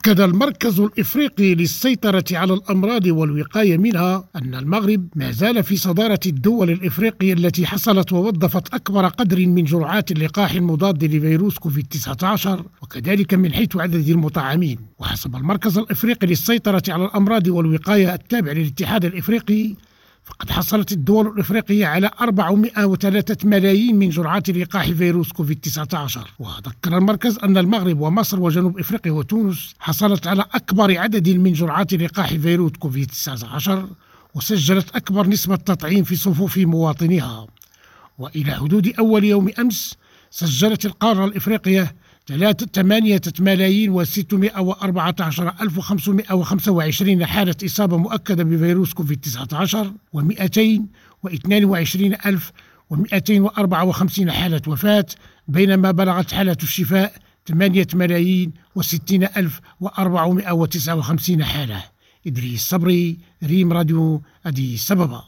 أكد المركز الإفريقي للسيطرة على الأمراض والوقاية منها أن المغرب ما زال في صدارة الدول الإفريقية التي حصلت ووظفت أكبر قدر من جرعات اللقاح المضاد لفيروس كوفيد-19 وكذلك من حيث عدد المطعمين. وحسب المركز الإفريقي للسيطرة على الأمراض والوقاية التابع للاتحاد الإفريقي، فقد حصلت الدول الإفريقية على 403 ملايين من جرعات لقاح فيروس كوفيد-19. وذكر المركز أن المغرب ومصر وجنوب إفريقيا وتونس حصلت على أكبر عدد من جرعات لقاح فيروس كوفيد-19 وسجلت أكبر نسبة تطعيم في صفوف مواطنيها. وإلى حدود أول يوم أمس سجلت القارة الإفريقية 8,614,525 حالة إصابة مؤكدة بفيروس كوفيد-19 و220,254 حالة وفاة، بينما بلغت حالة الشفاء 8,060,459 حالة. إدريس صبري، ريم راديو، أديس أبابا.